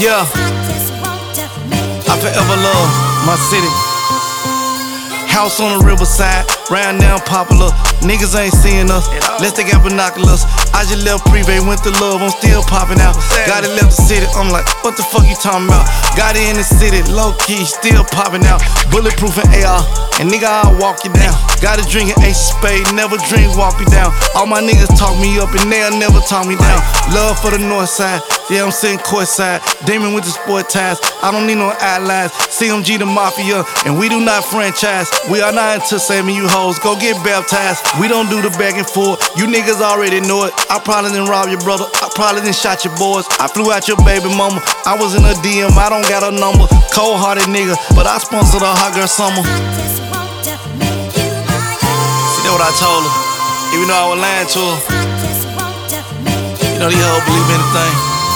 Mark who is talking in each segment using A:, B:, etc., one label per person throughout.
A: Yeah, I forever love my city. House on the riverside, round down popular. Niggas ain't seeing us, let's take out binoculars. I just left Privé, went to Love, I'm still popping out. Got it, left the city, I'm like, what the fuck you talking about? Got it in the city, low key, still popping out. Bulletproof and AR, and nigga, I'll walk you down. Got a drink and Ace of Spade, never drink, walk me down. All my niggas talk me up and they'll never talk me down. Love for the north side, yeah, I'm sitting courtside. Damon with the sport ties, I don't need no outlines. CMG the Mafia, and we do not franchise. We are not into saving you hoes, go get baptized. We don't do the back and forth, you niggas already know it. I probably done robbed your brother, I probably done shot your boys. I flew out your baby mama, I was in a DM, I don't got a number. Cold-hearted nigga, but I sponsored a hot girl summer. See, that's what I told her, even though I was lying to her. You know these hoes believe anything.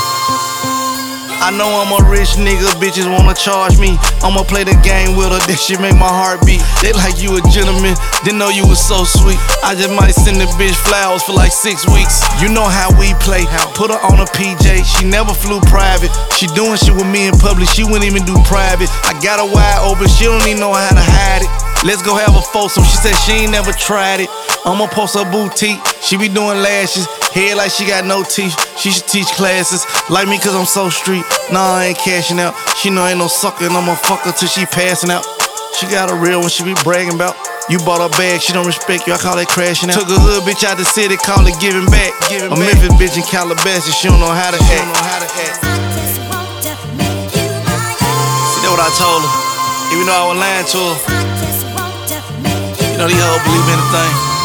A: I know I'm a rich nigga, bitches wanna charge me. I'ma play the game with her, that shit make my heart beat. They like you a gentleman, didn't know you was so sweet. I just might send the bitch flowers for like 6 weeks. You know how we play, put her on a PJ, she never flew private. She doing shit with me in public, she wouldn't even do private. I got her wide open, she don't even know how to hide it. Let's go have a foursome, she said she ain't never tried it. I'ma post her boutique, she be doing lashes. Head like she got no teeth, she should teach classes. Like me cause I'm so street, nah I ain't cashing out. She know I ain't no sucker and I'ma fuck her till she passing out. She got a real one she be bragging about. You bought her bag, she don't respect you, I call that crashing out. Took a hood bitch out the city, call it giving back. A Memphis bitch in Calabasas, she don't know how to act. See, that's what I told her, even though I was lying to her. You know these hoes believe anything.